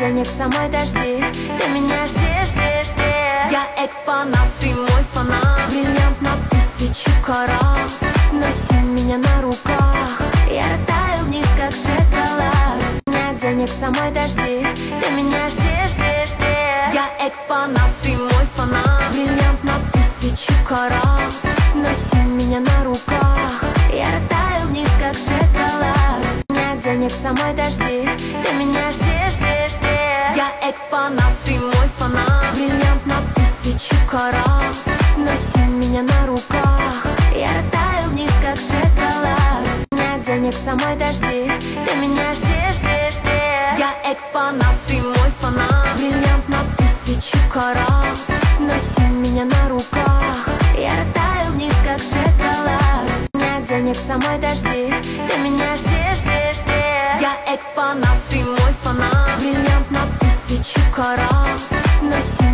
денег, самой дожди. Ты меня ждешь, ждешь, ждешь. Я экспонат, ты мой фанат. Бриллиант на 1000 карат. Носи меня на руках, я растаю в них, как шоколад. Нет денег, самой дожди. Ты меня ждешь, ждешь, ждешь. Я экспонат, ты мой фанат. Бриллиант на 1000 карат. Носи меня на руках, я растаю в них, как шоколад. Нет денег, самой дожди. Ты меня ждешь, ждешь, ждешь. Я экспонат, ты мой фанат. Бриллиант на 1000 карат. Носи меня на руках, я растаю в них, как шоколад. Нет денег, самой дожди. Ты меня ждешь, ждешь, ждешь. Я экспонат, ты мой фанат. Бриллиант на 1000 карат. Носи меня на руках, я растаю в них, как шоколад. Нет денег, самой дожди. Ты меня ждешь, ждешь, ждешь. Я экспонат, ты мой фанат. Бриллиант на 1000 карат. Носи